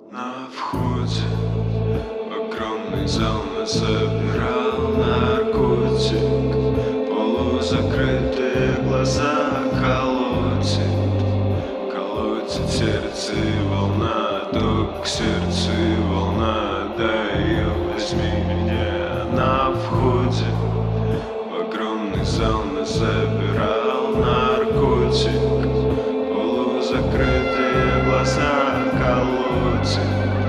На входе огромный зал нас собирал наркотик. Полузакрытые глаза колотит сердце и волна, ток к сердцу и волна. Дай ее, возьми меня. На входе в огромный зал нас забирал наркотик. Полузакрытые глаза колотит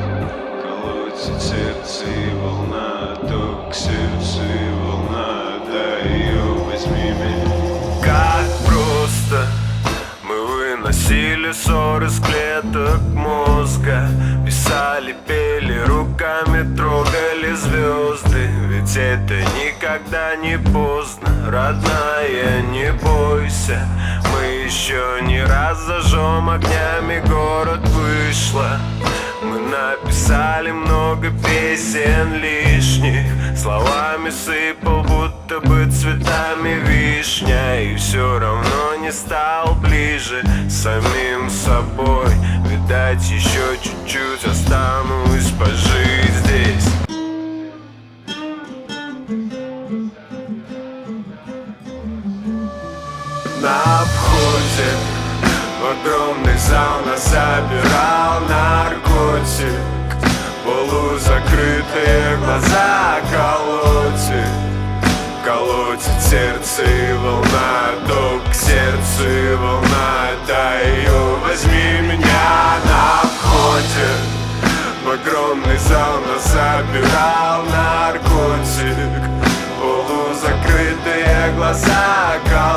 сердце и волна, ток к сердцу и волна. Дай ее, возьми меня. Как просто мы выносили ссоры с клеток мозга, писали, пели, руками трогали звезды. Ведь это никогда не поздно, родная, не бойся. Мы еще не раз зажжем огнями, город вышло. Мы написали много песен лишних, словами сыпал, будто бы цветами вишня. И все равно не стал ближе с самим собой. Видать, еще чуть-чуть останусь пожить здесь. На входе в огромный зал нас собирал наркотик. Полузакрытые глаза колотит сердце и волна, ток к сердцу и волна. Дай ее, возьми меня. На входе в огромный зал нас собирал наркотик. Полузакрытые глаза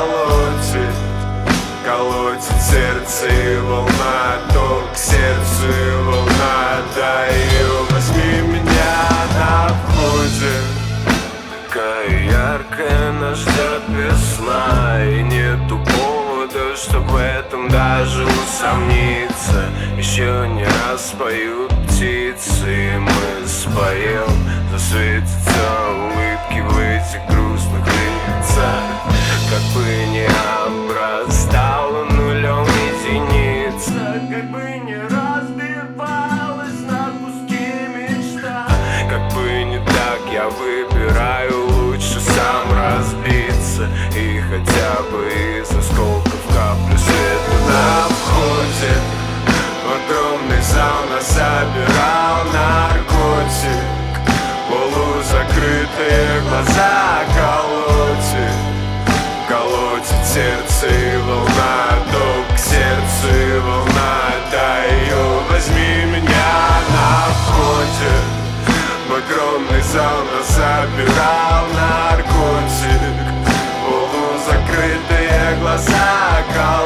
колотит сердце и волна, ток к сердцу и волна. Дай ее, возьми меня. На входе такая яркая нас ждет весна, и нету повода, чтоб в этом даже усомниться. Еще не раз поют птицы, и мы споем. Засветятся улыбки в этих грустных лицах. Как бы не обрастала нулем единица, как бы не разбивалась на куски мечта. Как бы не так, я выбираю лучше сам разбиться. И хотя бы из осколков каплю света. На входе в огромный зал нас собирал наркотик. Полузакрытые глаза колотит сердце и волна, ток к сердцу и волна. Дай ее, возьми меня. На входе в огромный зал нас собирал наркотик. Полузакрытые глаза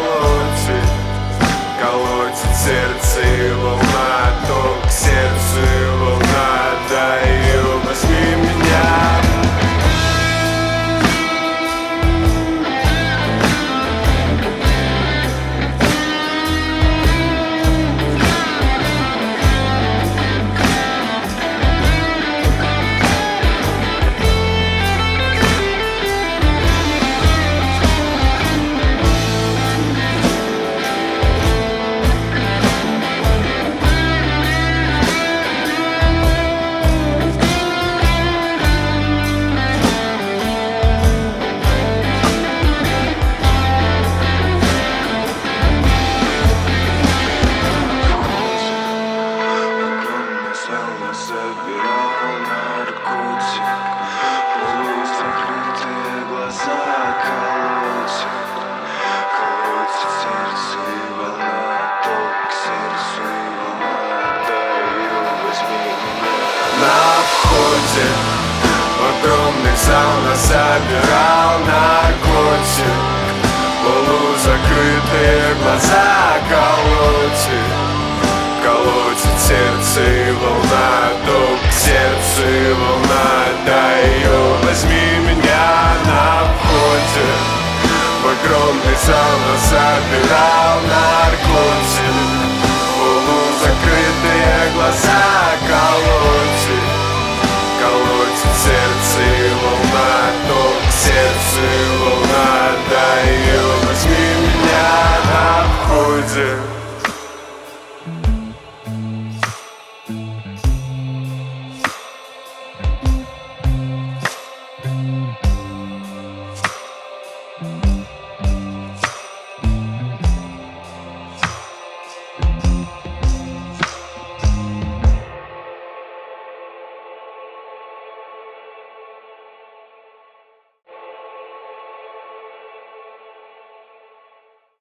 колотит сердце и волна, ток к сердцу и волна. Дай ее, возьми меня. Огромный зал нас собирал наркотик. Полузакрытые глаза колотит сердце и волна, ток к сердцу и волна. Дай ее, возьми меня. На входе в огромный зал нас собирал наркотик.